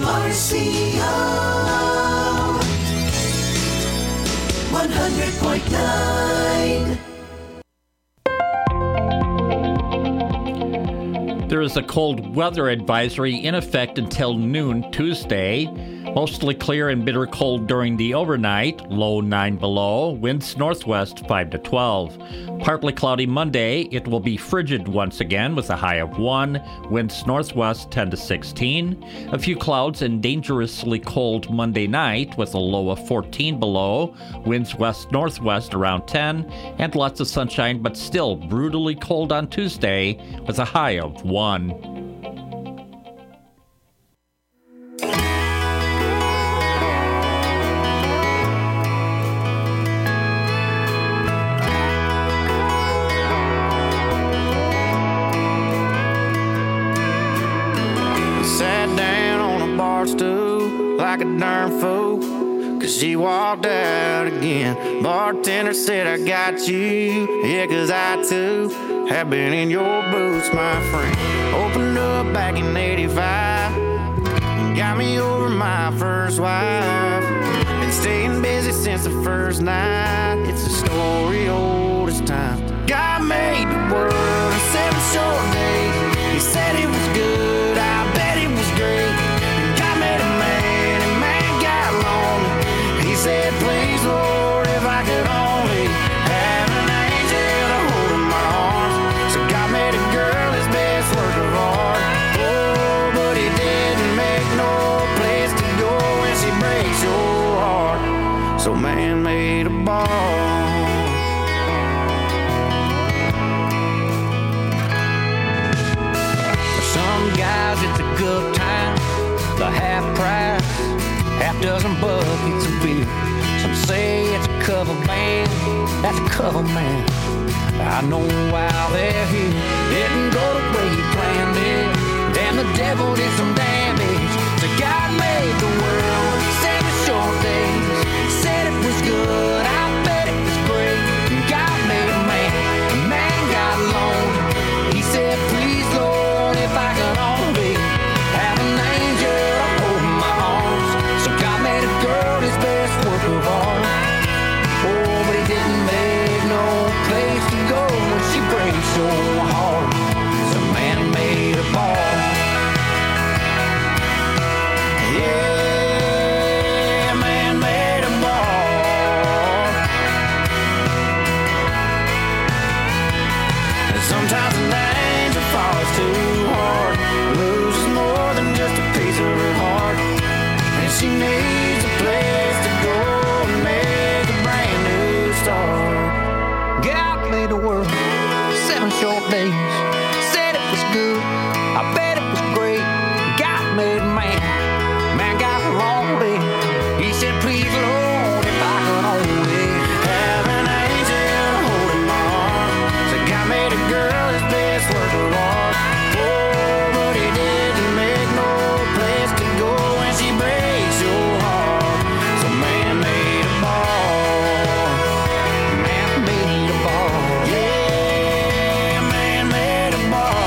WRCO 100.9. There is a cold weather advisory in effect until noon Tuesday. Mostly clear and bitter cold during the overnight, low 9 below, winds northwest 5 to 12. Partly cloudy Monday, it will be frigid once again with a high of 1, winds northwest 10 to 16. A few clouds and dangerously cold Monday night with a low of 14 below, winds west-northwest around 10, and lots of sunshine but still brutally cold on Tuesday with a high of 1. Like a darn fool, cause she walked out again. Bartender said, I got you, yeah, cause I too have been in your boots, my friend. Opened up back in 85, got me over my first wife. Been staying busy since the first night, it's a story old as time. God made the world in 7 short days. He said it was good, I bet it was great. God made a man, he said, please, Lord, if I could only have an angel to hold in my arms. So God made a girl his best work of art. Oh, but he didn't make no place to go when she breaks your heart. So man made a ball. For some guys, it's a good time, the half price. Half dozen buckets of beer. Some say it's a cover band, that's a cover man. I know while they're here, didn't go the way you planned it. Damn, the devil did some damage. So God made the world 7 short days. Said it was good, I bet it was great. God made a man got lonely. He said, please, Lord, if I could only have an angel to hold my arms. So God made a girl his best work of art. Oh, but he didn't make no place to go when she breaks your heart. So man made a ball. Yeah, man made a ball. And sometimes an angel falls too hard, loses more than just a piece of her heart. And she needs a place to go and make a brand new start. God made the world 7 short days. Said it was good, I bet it was great. God made man got lonely. He said, please, Lord, if I could only have an angel to hold in my arms. So God made a girl his best work of art. Oh, but he didn't make no place to go when she breaks your heart. So man made a ball. Man made a ball. Yeah, man made a ball.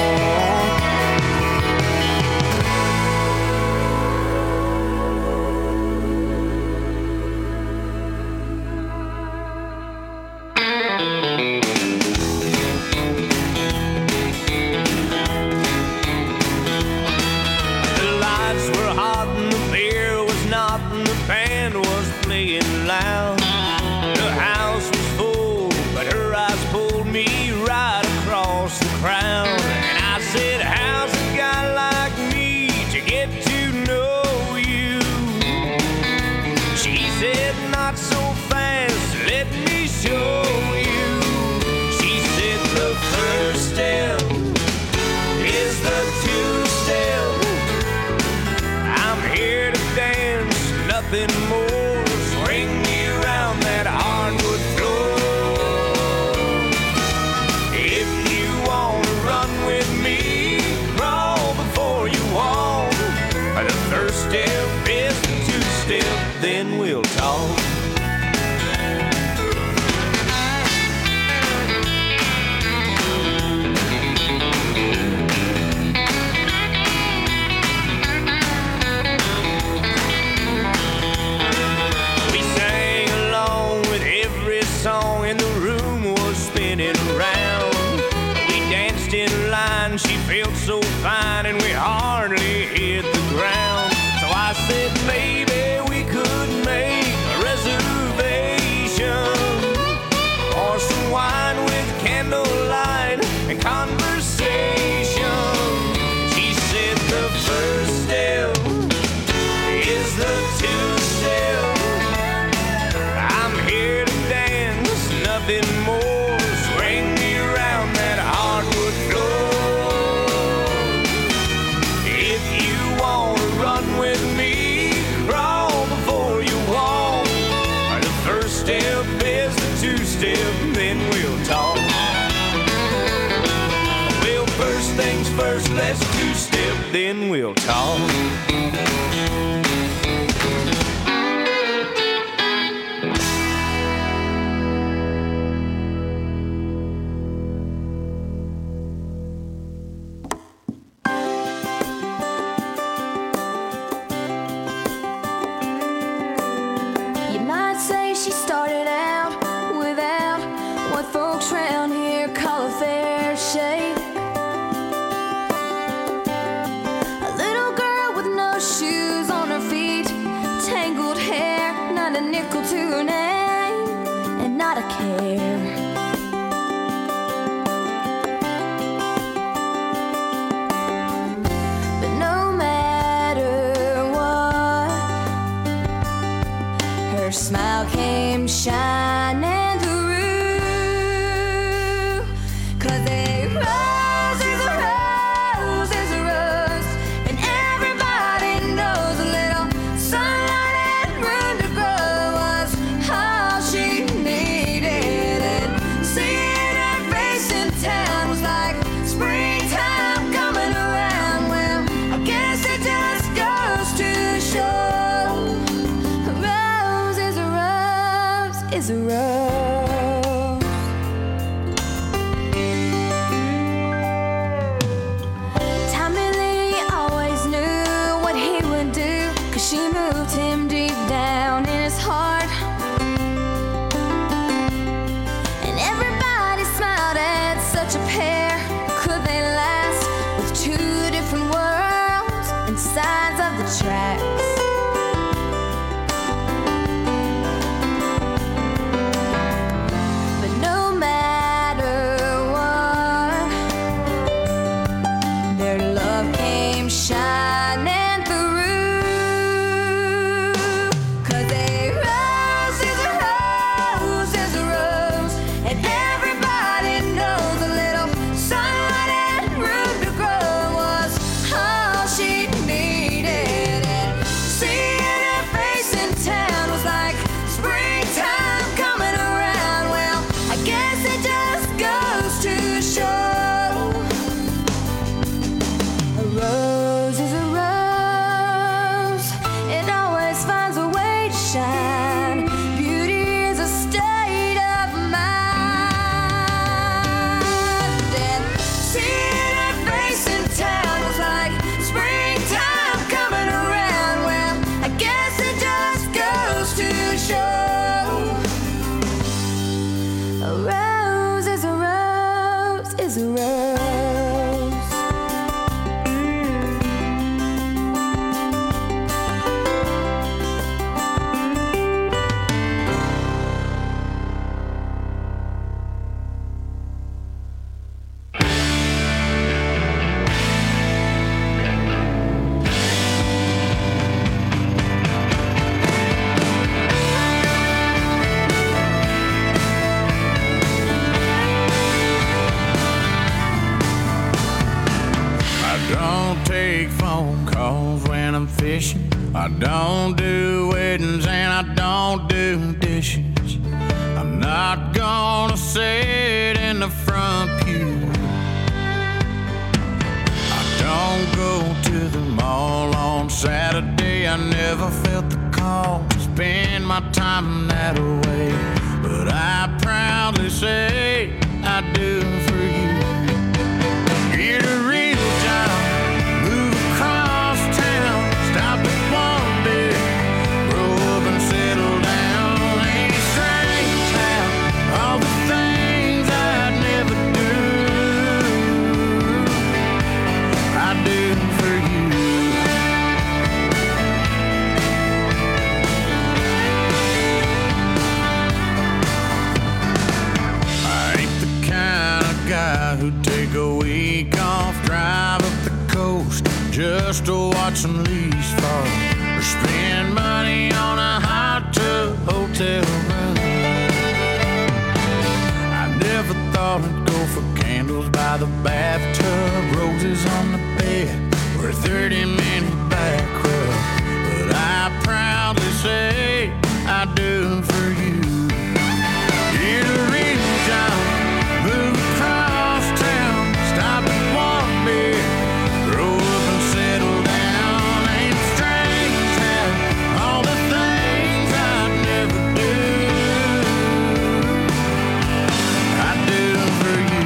The lights were hot and the beer was not and the band was playing loud. The house was full, but her eyes pulled me right across the crowd. And I said, how's a guy like me to get to know you? She said, not so fast, let me show you. She said, the first step is the 2-step. I'm here to dance, nothing more. Swing me around that hardwood floor. If you wanna run with me, crawl before you walk. The first step is the 2-step, then we'll talk. town. We danced in line, she felt so fine, and we hardly hit the ground. So I said, maybe we could make a reservation for some wine with candlelight and conversation. She said the first step is the two-step. I'm here to dance, nothing more. Swing me around that hardwood floor. If you want to run with me, crawl before you walk. The first step is the two-step, then we'll talk. Well, first things first, let's two-step, then we'll talk. You might say she started out without what folks round here call a fair shake. A little girl with no shoes on her feet, tangled hair, not a nickel to her name, and not a care. But no matter what, her smile came shining through. 'Cause a rose is a rose is a rose, and everybody knows a little sunlight and room to grow was all she needed. And seeing her face in town was like springtime coming around. Well, I guess it just goes to show a rose is a rose is a rose. Tommy Lee always knew what he would do, 'cause she moved him deep down in his heart. And everybody smiled at such a pair. Could they last with two different worlds and sides of the tracks? But no matter what, their love came shining through. 'Cause a rose is a rose is a rose, and everybody knows a little sunlight and room to grow was all she needed. And seeing her face in town was like springtime coming around. Well, I guess it just goes to show a rose is a rose. It always finds a way to shine. Beauty is a state of mind. And seeing her face in town was like springtime coming around. Well, I guess it just goes to show a rose is a rose is a rose. I don't take phone calls when I'm fishing. I don't do weddings and I don't do dishes. I'm not gonna sit in the front pew. I don't go to the mall on Saturday. I never felt the call to spend my time that way. But I proudly say I do for you. Get a real job, move across town, stop at one day, grow up and settle down. Ain't strange how all the things I'd never guy who'd take a week off, drive up the coast just to watch some leaves fall, or spend money on a hot tub hotel room. I never thought I'd go for candles by the bathtub, roses on the bed, or a 30-minute back rub. But I proudly say I do for you. Get a real job, move across town, stop at one beer, grow up and settle down. Ain't strange how all the things I'd never do, I do for you.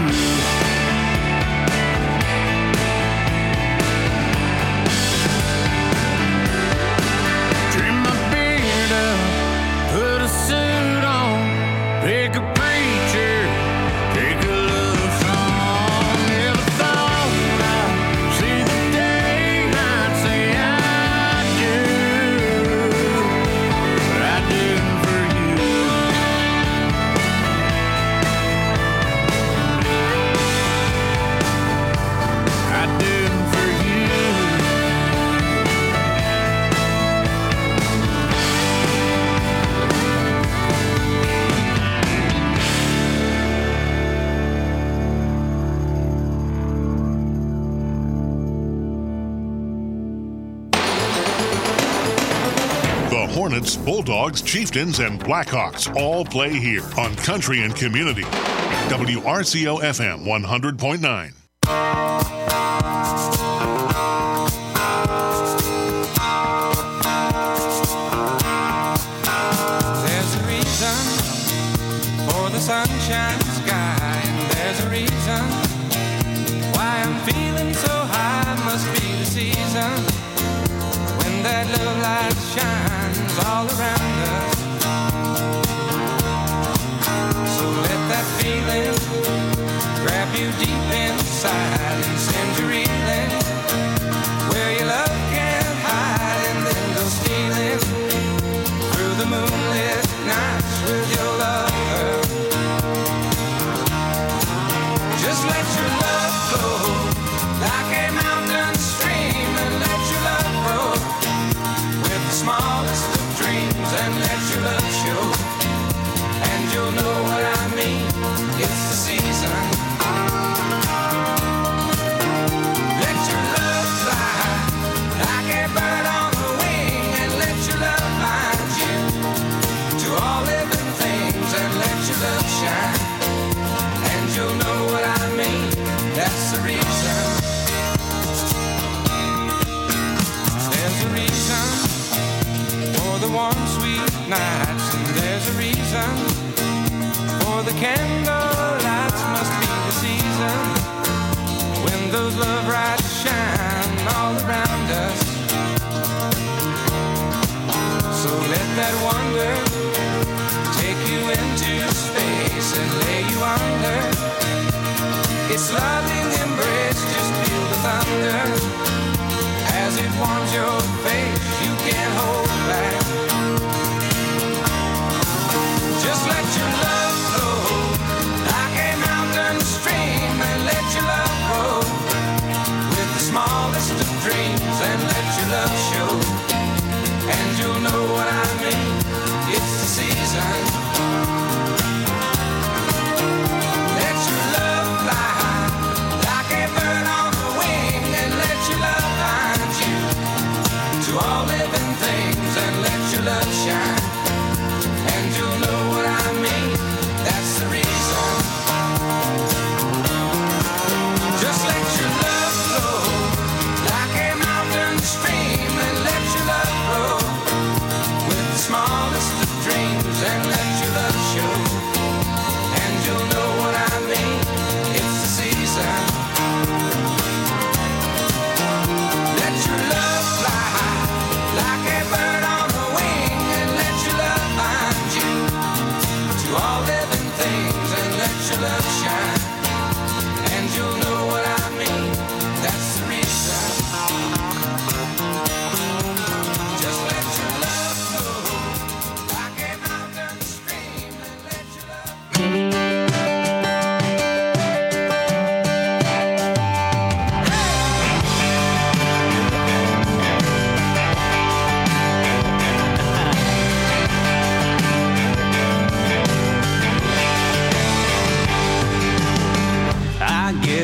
Trim my beard up, put a suit on, pick a preacher, take a love song. Never thought I'd see the day I'd say I do, but I do for you. I do for you. The Hornets, Bulldogs, Chieftains, and Blackhawks all play here on Country and Community. WRCO FM 100.9. There's a reason for the sunshine sky, and there's a reason why I'm feeling so high. Must be the season when that love light shines all around us. So let that feeling grab you deep inside and send you reeling where your love can't hide, and then go stealing through the moonlit nights with your lover. Just let your love flow like a mountain stream, and let your love grow with the smallest of dreams, and let your love show, and you'll know what I mean. It's the season. Let your love fly like a bird on the wing, and let your love find you to all living things, and let your love shine, and you'll know what I mean. That's the reason. There's a reason for the warm, sweet nights, and there's a reason for the candle lights. Must be the season when those love lights shine all around us. So let that wonder take you into space and lay you under its loving embrace. Just feel the thunder as it warms your face. You can't hold back. Just let your love flow like a mountain stream, and let your love grow with the smallest of dreams, and let your love show, and you'll know what I mean. It's the season. Let your love fly like a bird on the wing, and let your love find you to all living things, and let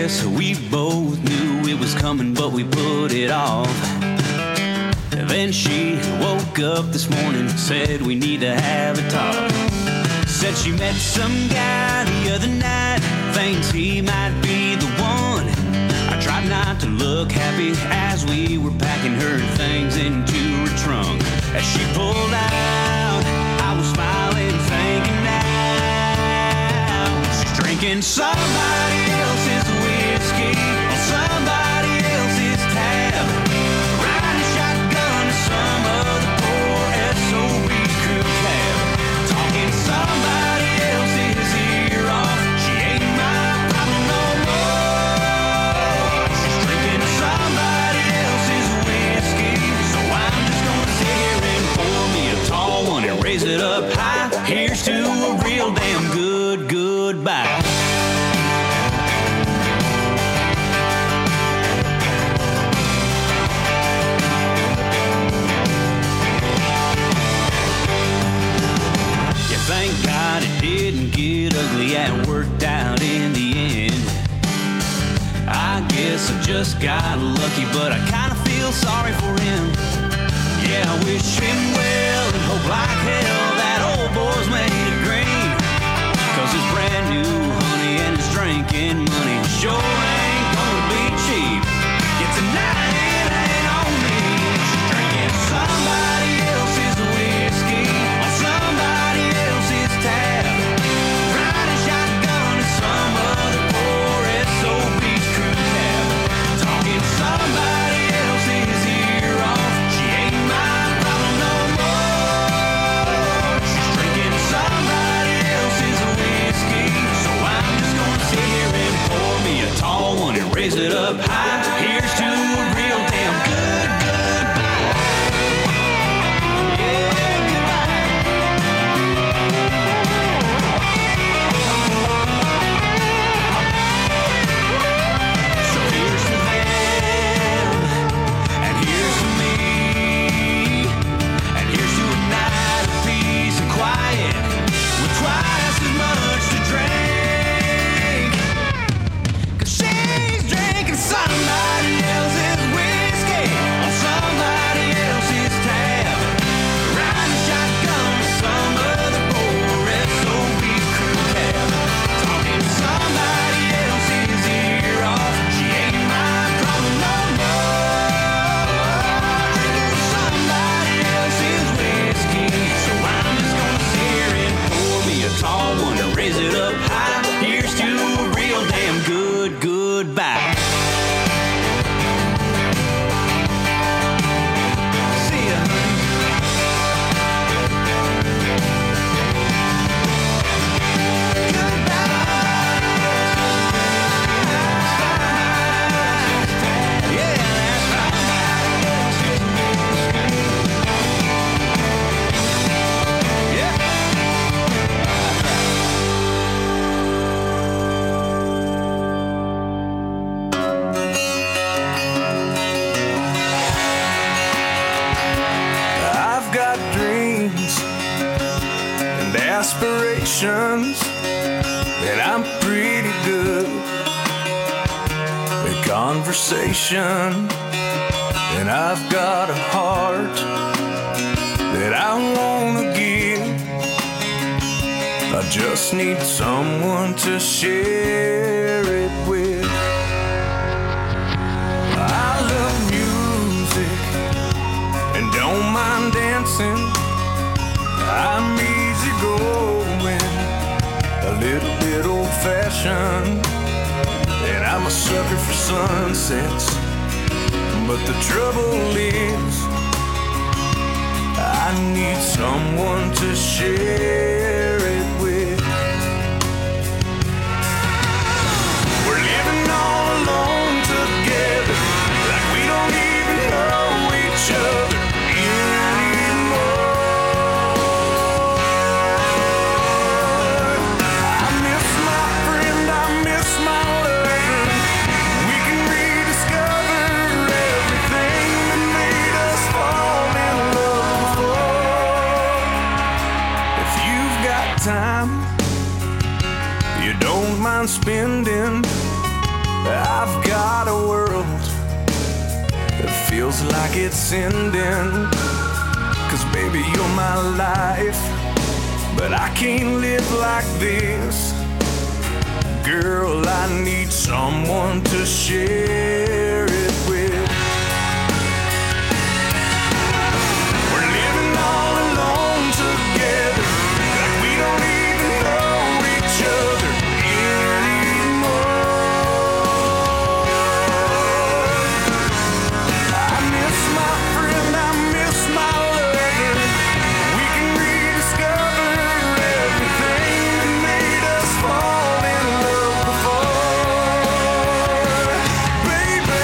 guess we both knew it was coming, but we put it off. Then she woke up this morning, said we need to have a talk. Said she met some guy the other night, thinks he might be the one. I tried not to look happy as we were packing her things into her trunk. As she pulled out, I was smiling, thinking now she's drinking somebody else's whiskey on somebody else's tab, riding shotgun to some other poor SOB crew cab, talking somebody else's ear off. She ain't my problem no more. She's drinking somebody else's whiskey, so I'm just gonna sit here and pour me a tall one and raise it up high. Here's to a real damn good goodbye. Thank God it didn't get ugly and worked out in the end. I guess I just got lucky, but I kinda feel sorry for him. Yeah, I wish him well and hope like hell that old boy's made it green. 'Cause his brand new honey and his drinking money sure ain't gonna be cheap. Yeah, tonight it ain't on me. She's drinking somebody else's whiskey on somebody else's tab, riding shotgun to some other poor SOB's crew cab, talking somebody else's ear off. She ain't my problem no more. She's drinking somebody else's whiskey, so I'm just gonna sit here and pour me a tall one and raise it up high. Here's to a real damn good goodbye. Yeah, goodbye. So here's to them, and here's to me, and here's to a night of peace and quiet with twice as much to drink. 'Cause she's drinking somebody else's whiskey on somebody else's tab, riding shotgun to some other poor SOB crew cab, talking somebody else's ear off. She ain't my problem no more. Drinking somebody else's whiskey, so I'm just gonna sit here and pour me a tall one and raise it up high. Here's to a real damn good goodbye. See ya, honey. Goodbye. Yeah, that's right. Yeah. I've got dreams and aspirations, and I'm pretty good at conversation. And I've got a heart that I wanna give. I just need someone to share it with. I love music and don't mind dancing. I'm easy going, a little bit old fashioned, and I'm a sucker for sunsets. But the trouble is, I need someone to share it with. We're living all alone together, like we don't even know each other anymore. I miss my friend, I miss my lover. We can rediscover everything that made us fall in love before. If you've got time you don't mind spending, I've got a world that feels like it's ending. 'Cause baby, you're my life, but I can't live like this. Girl, I need someone to share it with. We're living all alone together, like we don't even know each other anymore. I miss my friend, I miss my lover. We can rediscover everything that made us fall in love before, baby.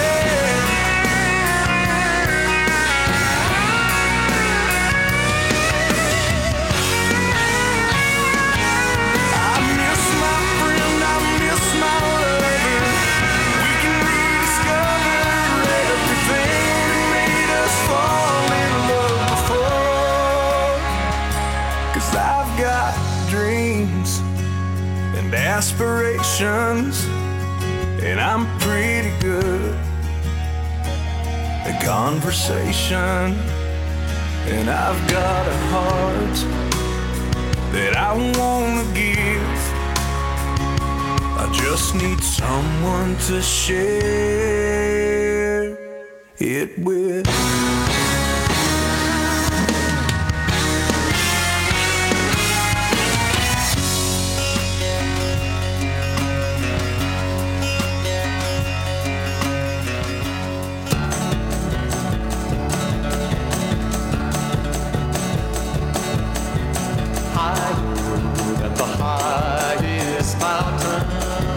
I miss my friend, I miss my lover. We can rediscover everything that made us fall in love before. 'Cause I've got dreams and aspirations, and I'm pretty good at conversation. And I've got a heart that I wanna give. I just need someone to share it with. At the highest mountain,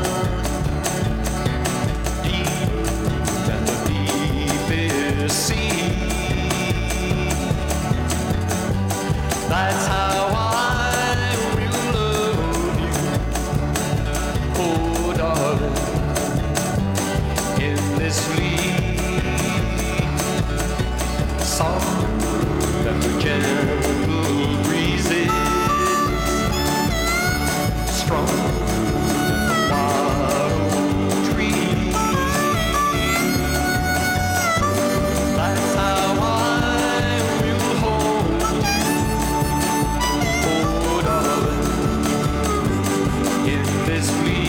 deeper than the deepest sea. That's how I will love you, oh darling, endlessly. Softer than the gentle breezes, stronger than the wild tree. That's how I will hold you, oh darling, endlessly.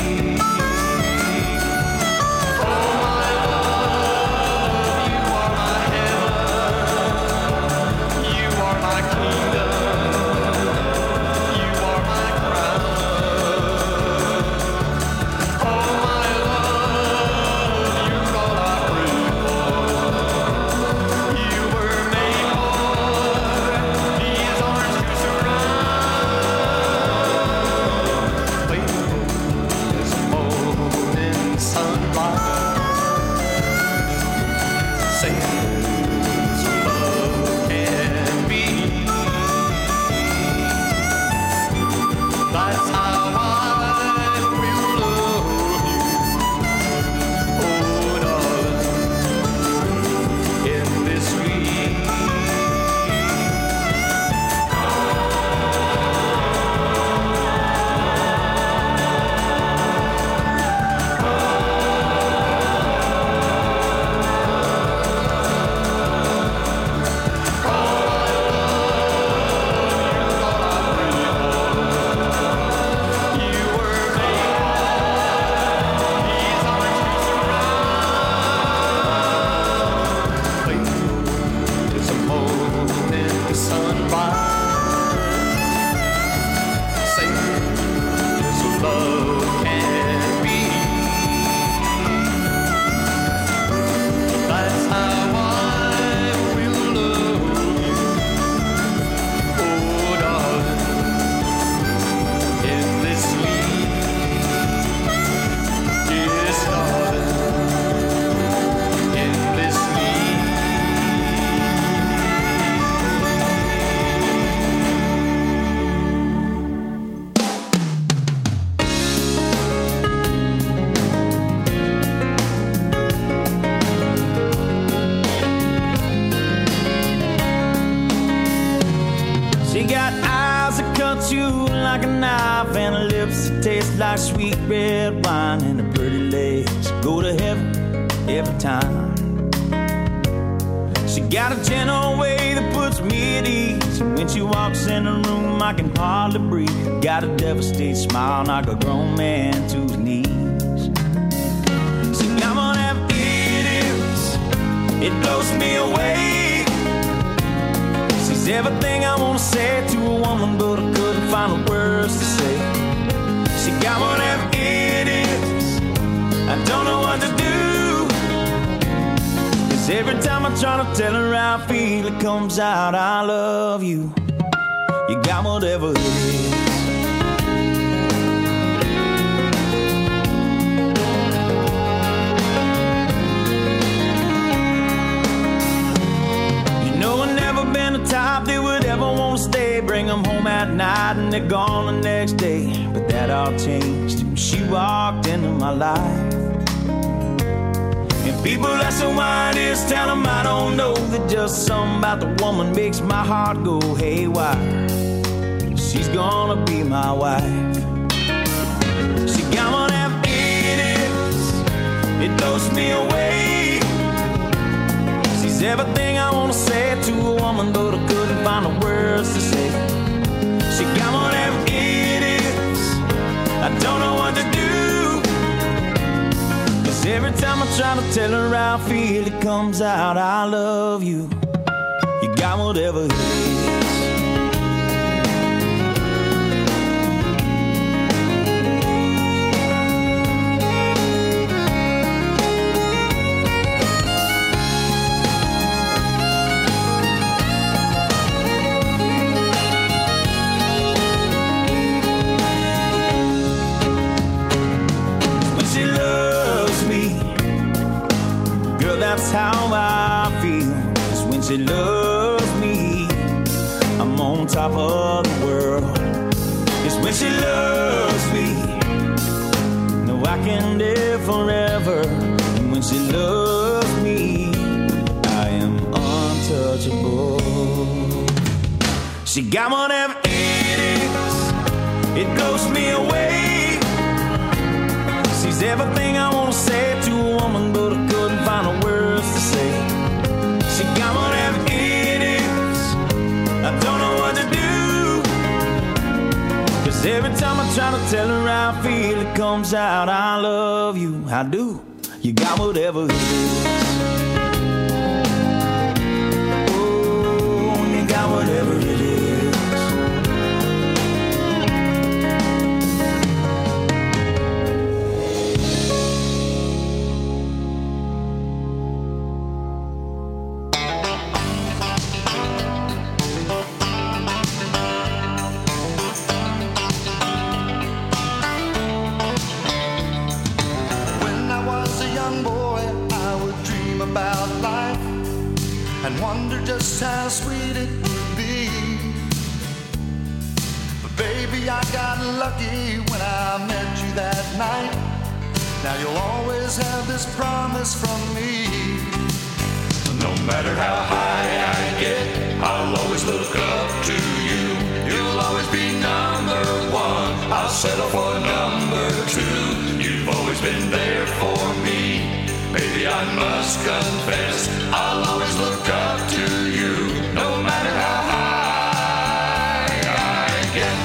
Oh my love, you are my heaven, you are my kingdom, you are my crown. Oh my love, you're all I pray for. You were made for these arms to surround. Faithful as a morning sunrise, safe as love can be. That's how I will love you, oh darling, endlessly. You were made for these arms to surround. Faithful as a morning sunrise, safe as love can be. That's how I will love you, oh darling, endlessly. Yes, darling, endlessly. She got eyes that cut you like a knife, and lips that taste like sweet red wine, and her pretty legs go to heaven every time. She got a gentle way that puts me at ease. When she walks in the room, I can hardly breathe. Got a devastated smile, knock a grown man to his knees. See, I'm gonna have idiots, it blows me away. She's everything I wanna say to a woman, but I couldn't find the words to say. She got one of them idiots, I don't know what to do. Cause every time I try to tell her how I feel, it comes out, I love you. You got whatever it is. You know I've never been the type that would ever want to stay. Bring them home at night and they're gone the next day. But that all changed when she walked into my life. And people ask her why it is, tell them I don't know. That just something about the woman makes my heart go haywire. She's gonna be my wife. She got one of them idiots, it blows me away. She's everything I wanna say to a woman, but I couldn't find the words to say. She got one of them idiots, I don't know what to do. Cause every time I try to tell her how I feel, it comes out, I love you. You got whatever it is. That's how I feel. It's when she loves me, I'm on top of the world. It's when she loves me, no, I can live forever. And when she loves me, I am untouchable. She got one of them idiots, it blows me away. She's everything I want to say to a woman, but I couldn't find the words to say. She got one of them idiots, I don't know what to do. Cause every time I try to tell her how I feel, it comes out, I love you. I do. You got whatever it is. Oh, you got whatever it is. And wonder just how sweet it would be. But baby, I got lucky when I met you that night. Now you'll always have this promise from me. No matter how high I get, I'll always look up to you. You'll always be number one, I'll settle for number two. You've always been there for me. Baby, I must confess, I'll always look up to you, no matter how high I get.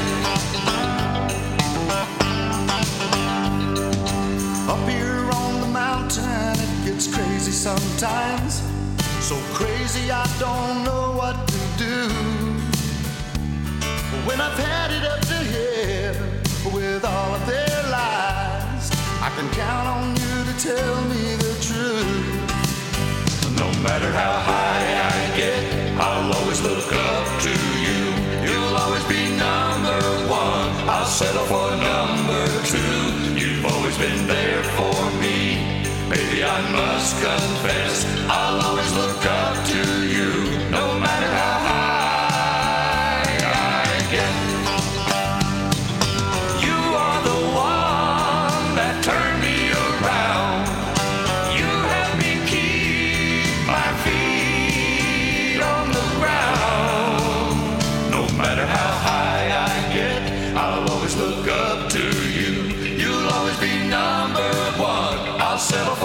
Up here on the mountain, it gets crazy sometimes. So crazy I don't know what to do. When I've had it up to here with all of their lies, I can count on you to tell me the truth. No matter how high I get, I'll always look up to you. You'll always be number one, I'll settle for number two. You've always been there for me. Baby, I must confess, I'll always look up to you, no matter how high I get. You are the one that turned me around. You helped me keep my feet on the ground. No matter how high I get, I'll always look up to you. You'll always be number one, I'll settle for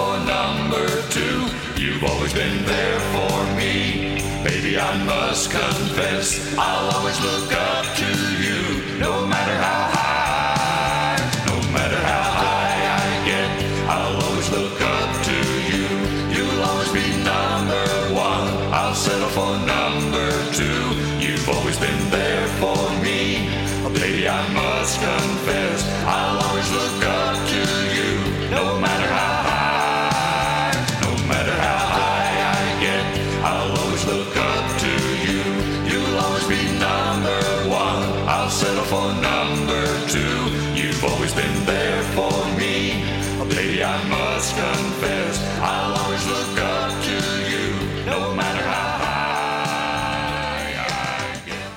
You've always been there for me. Baby, I must confess, I'll always look up to you. No matter how high, no matter how high I get, I'll always look up to you. You'll always be number one, I'll settle for number two. You've always been there for me. Baby, I must confess, I'll always look up to you. No matter how high, no matter how high I get, I'll always look up to you. You'll always be number one, I'll settle for number two. You've always been there for me. Baby, I must confess, I'll always look up to you. No matter how high I get.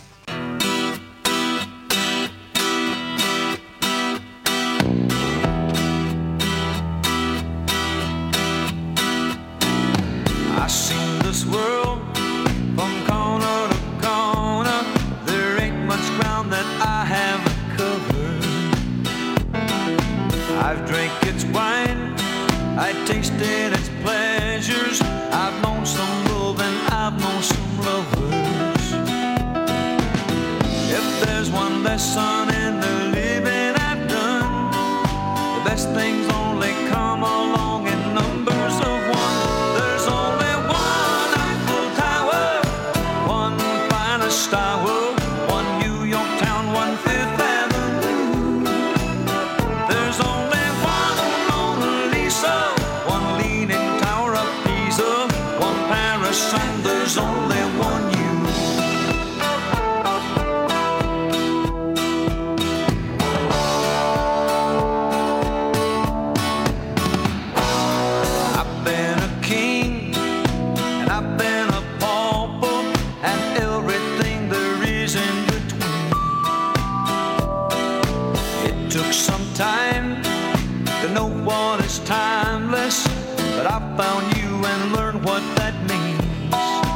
I seen this world from corner to corner. There ain't much ground that I haven't covered. I've drank its wine, I tasted its pleasures. I've known some love and I've known some lovers. If there's one lesson in the living I've done, the best things only come along in numbers of one. There's only one Eiffel Tower, one finest tower, one New York town, one Fifth Avenue. There's only one Mona Lisa, one leaning tower of Pisa, one Paris, and there's only one you. I've been a king, and I've been a pauper, and everything there is in between. It took some time to know what is timeless, but I found you and learned what that means.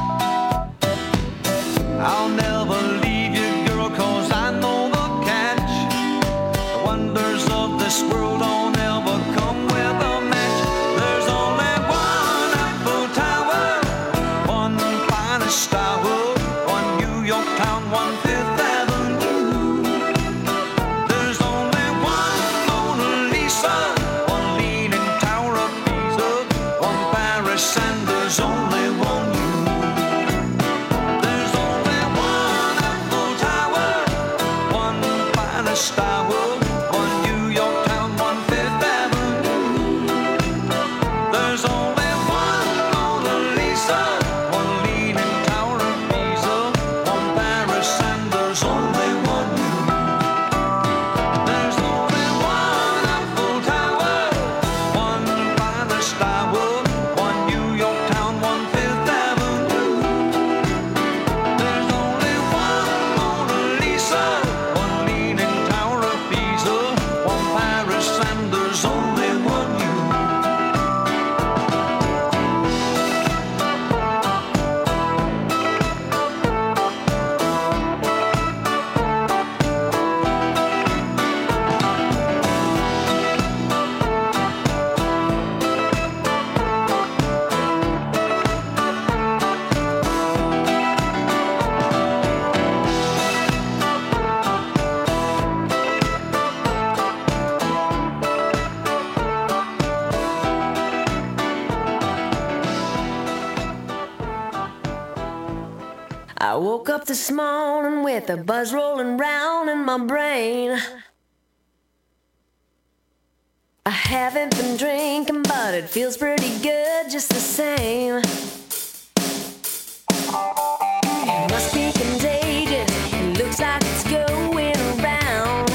I'll never leave you, girl, 'cause I know the catch. The wonders of this world don't ever come with a match. There's only one Eiffel Tower, one finest tower, one New York town, one Fifth Avenue. There's only one Mona Lisa, one leaning tower of Pisa, one Paris, and there's only one you. There's only one Eiffel Tower, one finest tower, one New York town, one Fifth Avenue. There's only one Mona Lisa, one leaning tower of Pisa, one Paris, and there's only one you. There's only one Eiffel Tower, one finest tower, one New York town, one Fifth Avenue. There's only one Mona Lisa, one leaning tower of Pisa, one Paris, and there's only one you. I woke up this morning with a buzz rolling round in my brain. I haven't been drinking, but it feels pretty good just the same. It must be contagious, it looks like it's going around.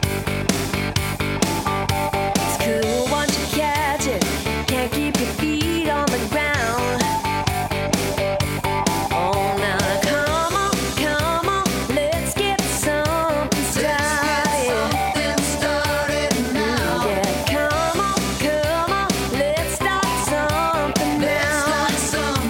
It's cool once you catch it, can't keep your feet on the ground. Oh, now come on, let's get something started. Yeah, come on, let's start something now.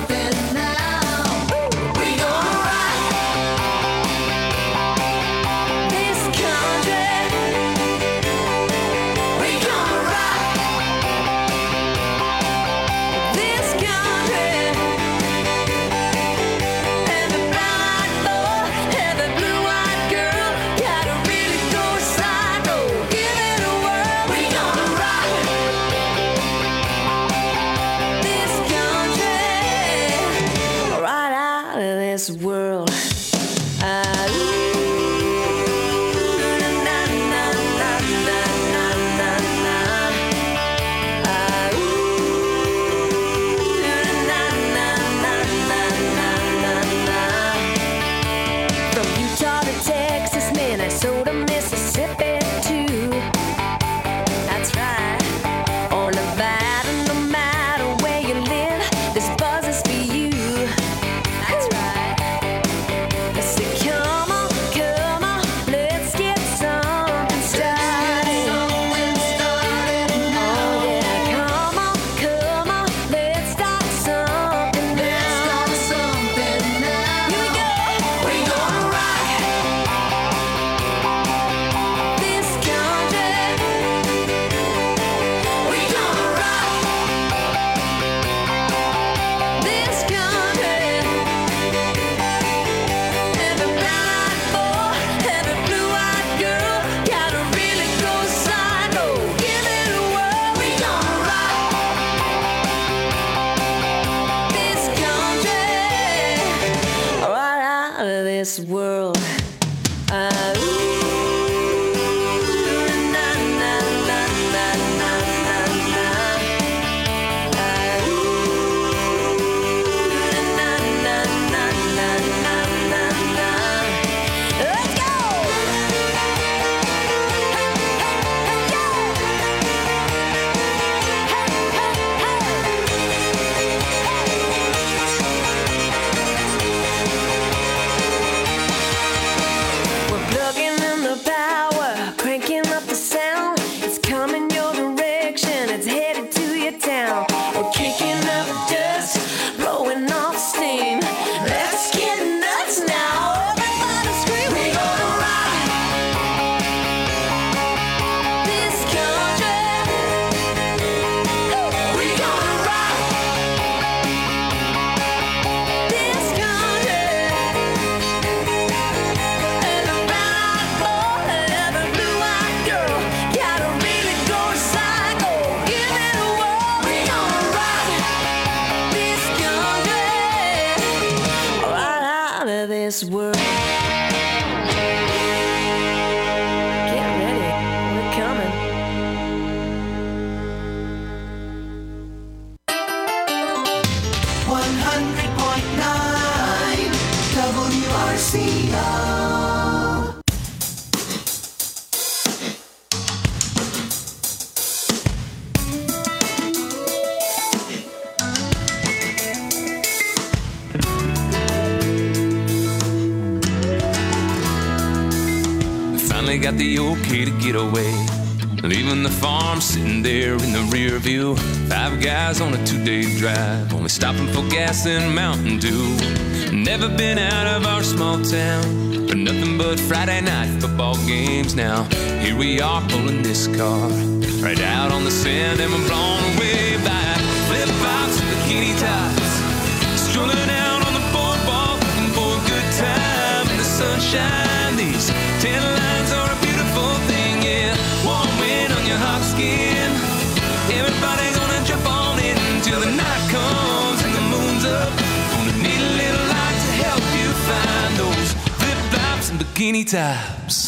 Finally got the okay to get away, leaving the farm sitting there in the rear view. 5 guys on a 2-day drive, only stopping for gas and Mountain Dew. Never been out of our small town for nothing but Friday night football games. Now here we are pulling this car right out on the sand, and we're blown away by flip-flops and bikini tops, strolling out on the boardwalk looking for a good time in the sunshine. These tan lines are a beautiful thing, yeah. Warm wind on your hot skin. Everybody gonna jump on it until the night comes and the moon's up. Gonna need a little light to help you find those flip-flops and bikini tops.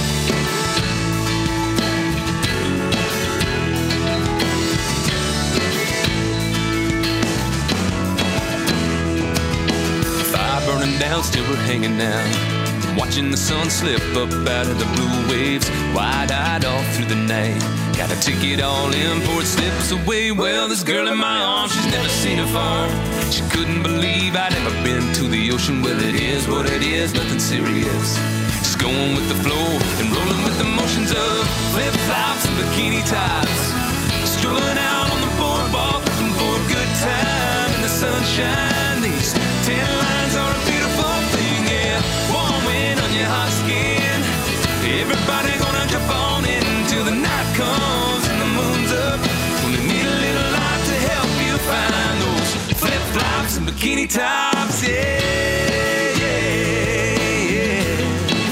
Fire burning down, still we're hanging out, watching the sun slip up out of the blue waves, wide-eyed all through the night. Gotta take it all in before it slips away. Well, this girl in my arms, she's never seen a farm. She couldn't believe I'd ever been to the ocean. Well, it is what it is, nothing serious. Just going with the flow and rolling with the motions of flip-flops and bikini tops, strolling out on the boardwalk looking for a good time in the sunshine. These tan lines are a beautiful thing, yeah. Warm wind on your hot skin. Everybody gonna jump on in until the night comes and the moon's up. Gonna need a little light to help you find those flip-flops and bikini tops, yeah, yeah, yeah.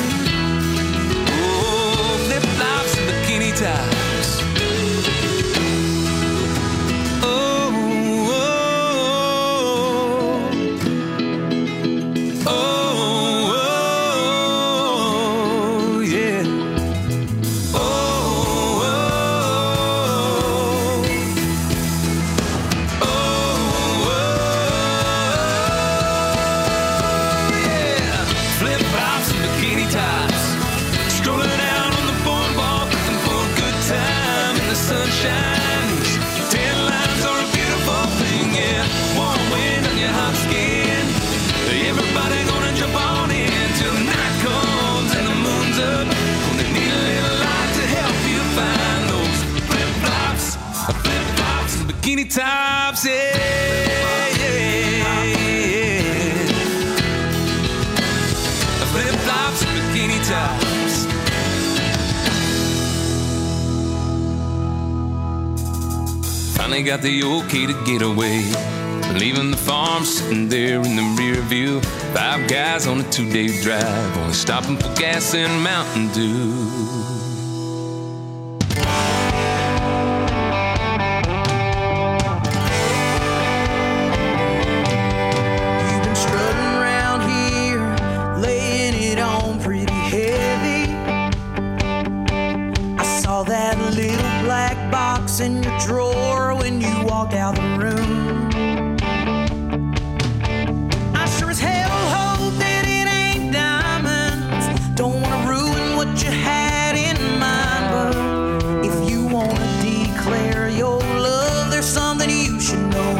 Oh, flip-flops and bikini tops. Oh, oh, oh, oh, yeah. Bikini tops, yeah, yeah, yeah. Flip-flops and bikini tops. Finally got the okay to get away, leaving the farm sitting there in the rear view. 5 guys on a 2-day drive, only stopping for gas and Mountain Dew. In your drawer when you walked out the room. I sure as hell hope that it ain't diamonds. Don't wanna ruin what you had in mind, but if you wanna declare your love, there's something you should know.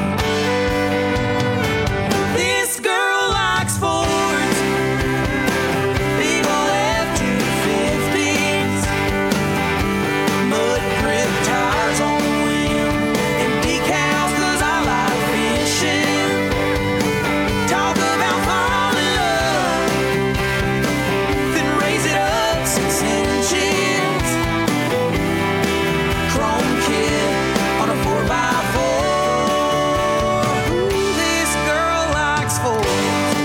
This girl likes Fords, big ol' F-250s, mud grip tires on the wheel, and decals 'cause I like fishing. Talk about fall in love, then raise it up 6 inches. Chrome kit on a 4x4. Ooh, this girl likes Fords.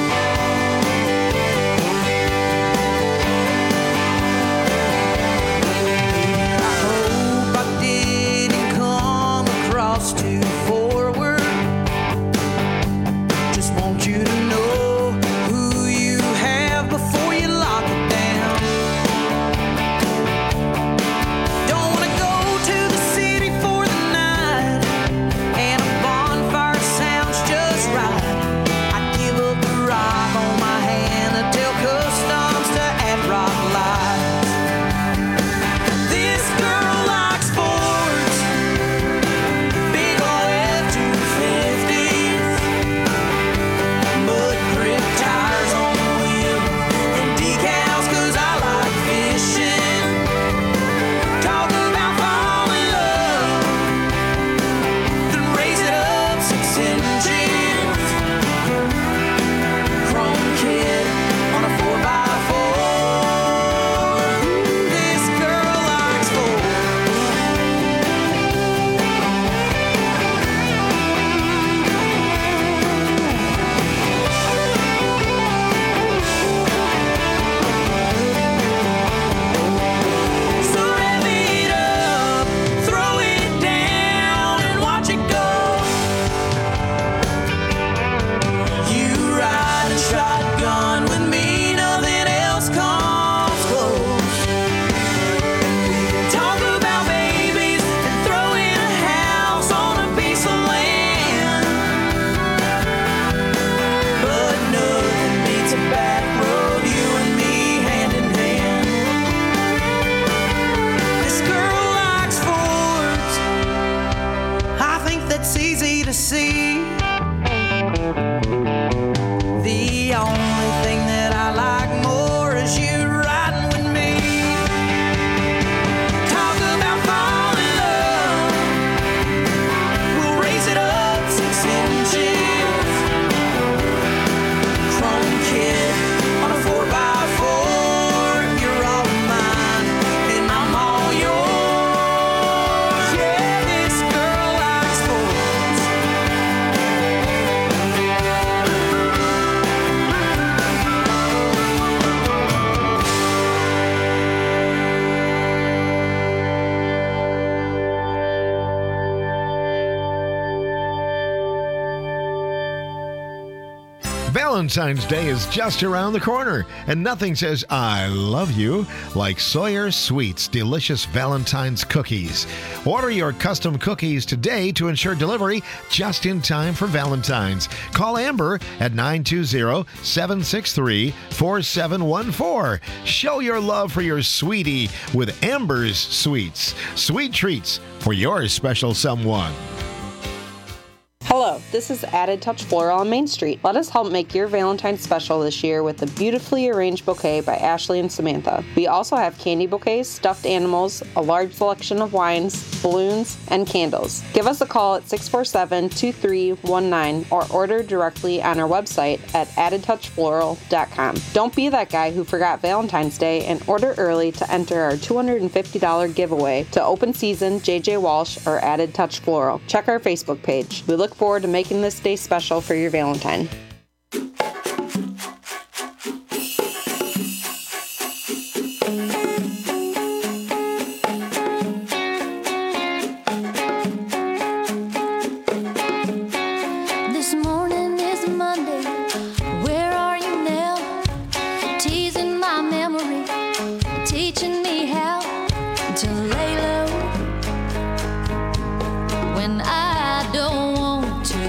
I hope I didn't come across too forward. Just want you to know who you have before you lock it down. Don't wanna go to the city for the night, and a bonfire sounds just right. I'd give up the rock on my hand to tell Tennessee. The only thing that I like more is you riding with me. Talk about falling in love. We'll raise it up 6 inches. Chrome kid on a 4x4. You're all mine and I'm all yours. Yeah, this girl likes sports. Valentine's Day is just around the corner, and nothing says I love you like Sawyer Sweets delicious Valentine's cookies. Order your custom cookies today to ensure delivery just in time for Valentine's. Call Amber at 920-763-4714. Show your love for your sweetie with Amber's Sweets. Sweet treats for your special someone. Hello, this is Added Touch Floral on Main Street. Let us help make your Valentine's special this year with a beautifully arranged bouquet by Ashley and Samantha. We also have candy bouquets, stuffed animals, a large selection of wines, balloons, and candles. Give us a call at 647-2319 or order directly on our website at addedtouchfloral.com. Don't be that guy who forgot Valentine's Day and order early to enter our $250 giveaway to Open Season, JJ Walsh, or Added Touch Floral. Check our Facebook page. We look forward to making this day special for your Valentine. This morning is Monday. Where are you now? Teasing my memory, teaching me how to lay low when I don't want to.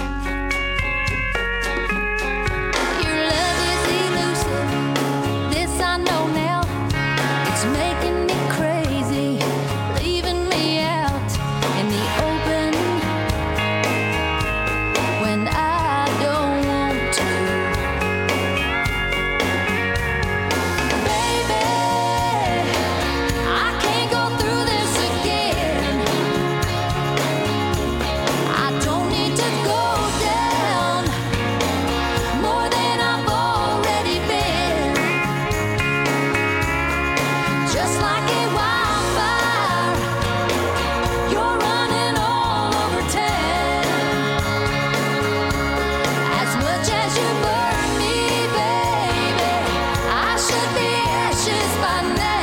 Your love is elusive, this I know now. It's making me crazy, leaving me out in the open when I don't want to. Baby, I can't go through this again. I don't need to go down more than I've already been. Just like a wildfire, you're running all over town. As much as you burn me, baby, I should be ashes by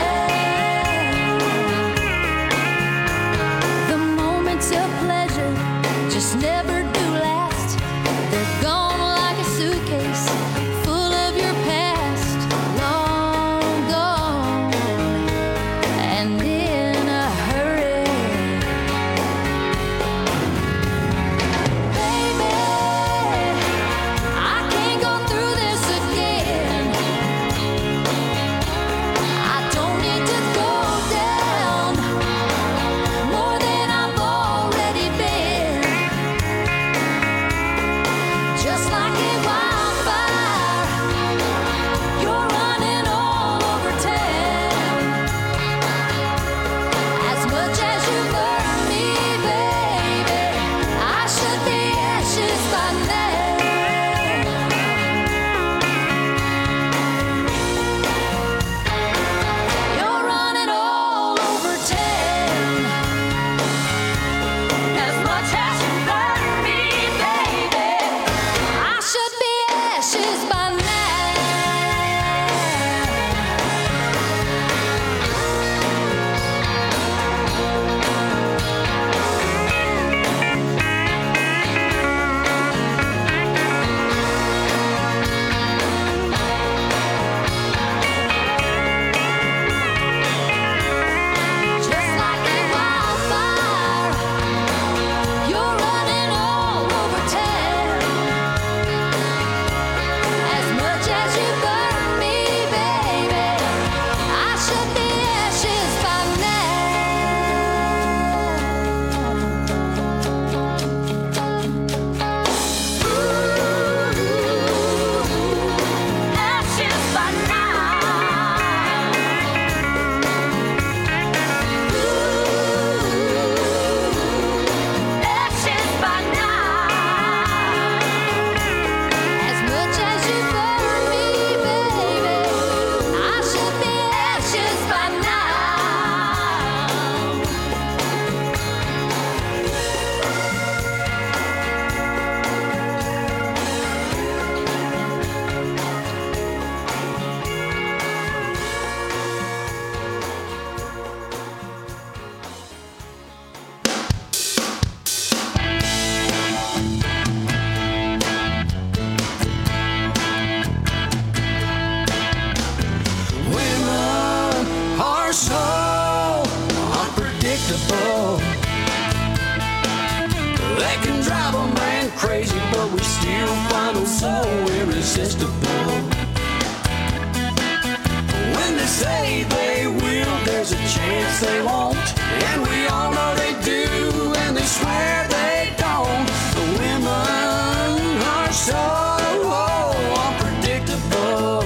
now. The moments of pleasure just never do last. They're gone like a suitcase full of your past, long gone and in a hurry. Baby, I can't go through this again. I don't need to go down more than I've already been. irresistible. When they say they will, there's a chance they won't. And we all know they do, and they swear they don't. The women are so unpredictable.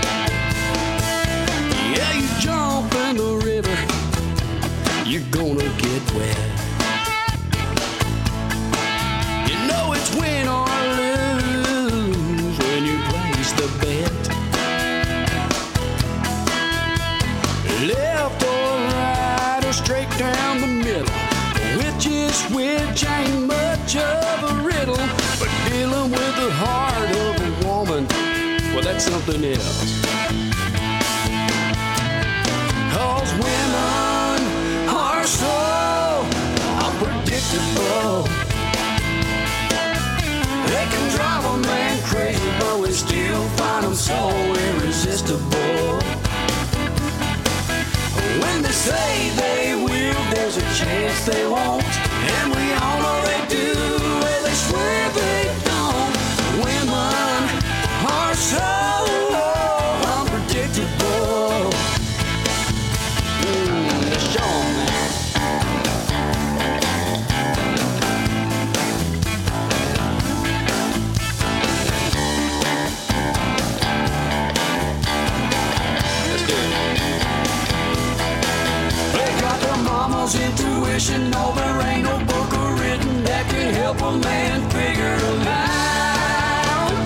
Yeah, you jump in the river, you're gonna get wet. You know it's win or lose when you place the bet. Left or right or straight down the middle, which is which ain't much of a riddle. But dealing with the heart of a woman, well, that's something else. 'Cause women are so unpredictable. They can drive a man crazy, but we still find them so irresistible. When they say they will, there's a chance they won't. And we all know they do, and they swear they don't. Women are so unpredictable. Sean. Mama's intuition, no, there ain't no book or written that can help a man figure them out.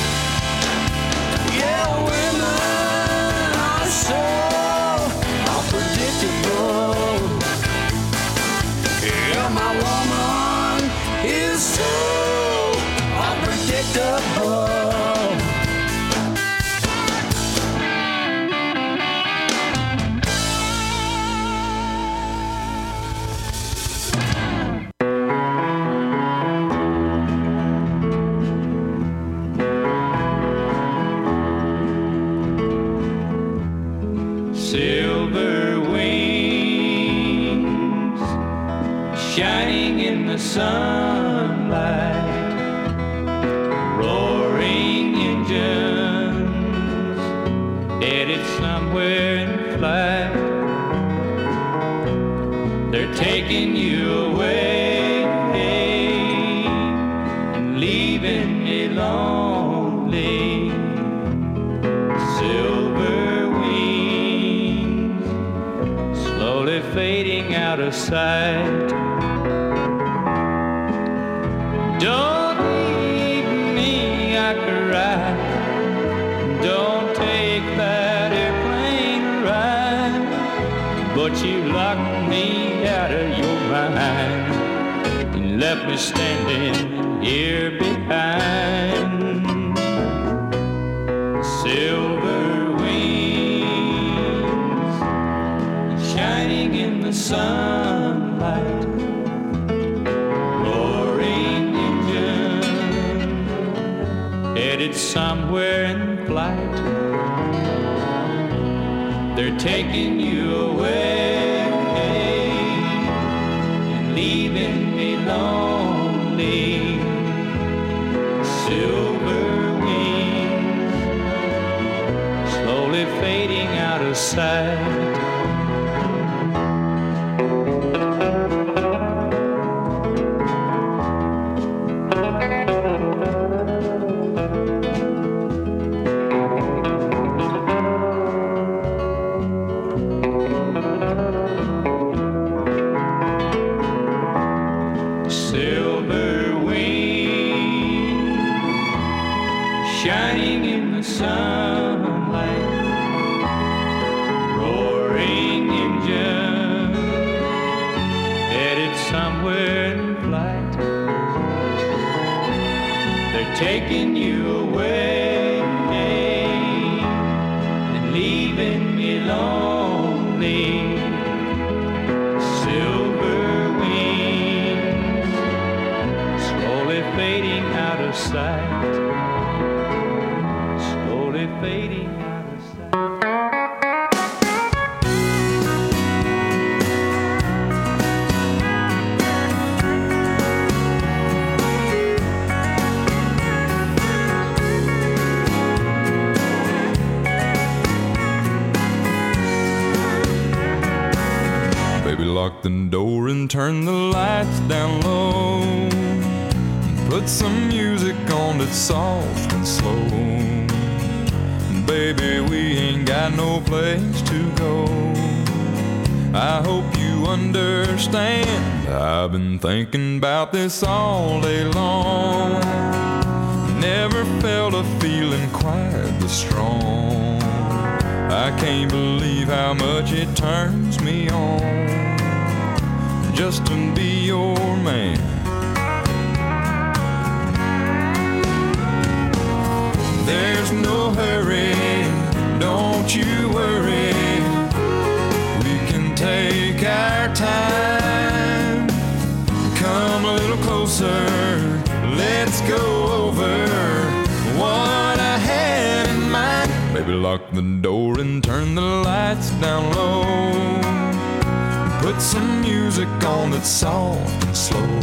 Yeah, women are so unpredictable. Yeah, my woman is so unpredictable. Silver wings shining in the sunlight, roaring engines headed somewhere in flight. They're taking you away and leaving me lonely. Silver slowly fading out of sight. Don't leave me, I cry. Don't take that airplane ride. But you locked me out of your mind and left me standing here behind. Silver shining in the sunlight, roaring engine headed somewhere in flight. They're taking you away and leaving me lonely. Silver wings slowly fading out of sight. Shining in the sunlight, roaring engine headed somewhere in flight. They're taking you away and leaving me lonely. Silver wings slowly fading out of sight. Fading out of sight. and turn the lights down low. Put some music on that's soft and slow. Baby, we ain't got no place to go. I hope you understand. I've been thinking about this all day long. Never felt a feeling quite this strong. I can't believe how much it turns me on just to be your man. There's no hurry, don't you worry. We can take our time. Come a little closer, let's go over what I had in mind. Baby, lock the door and turn the lights down low. Put some music on that's soft and slow.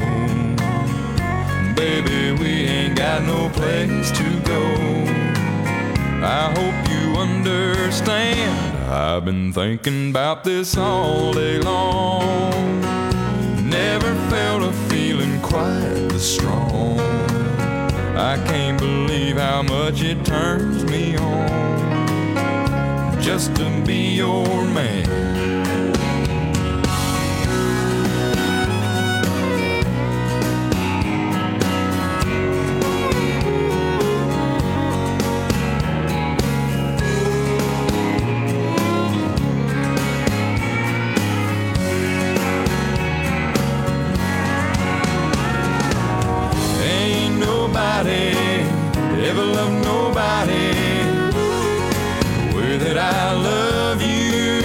Baby, we ain't got no place to go. I hope you understand. I've been thinking about this all day long. Never felt a feeling quite this strong. I can't believe how much it turns me on just to be your man. Ever loved nobody the way that I love you.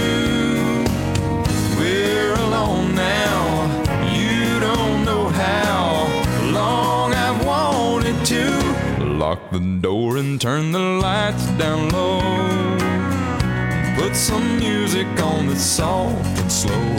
We're alone now, you don't know how long I've wanted to. Lock the door and turn the lights down low. Put some music on that's soft and slow.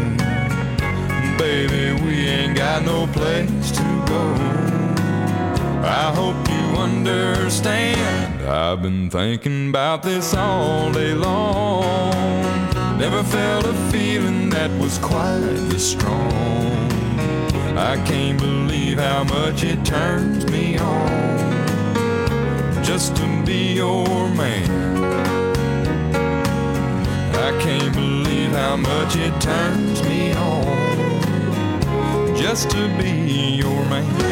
Baby, we ain't got no place to go. I hope you understand. I've been thinking about this all day long. Never felt a feeling that was quite this strong. I can't believe how much it turns me on just to be your man. I can't believe how much it turns me on just to be your man.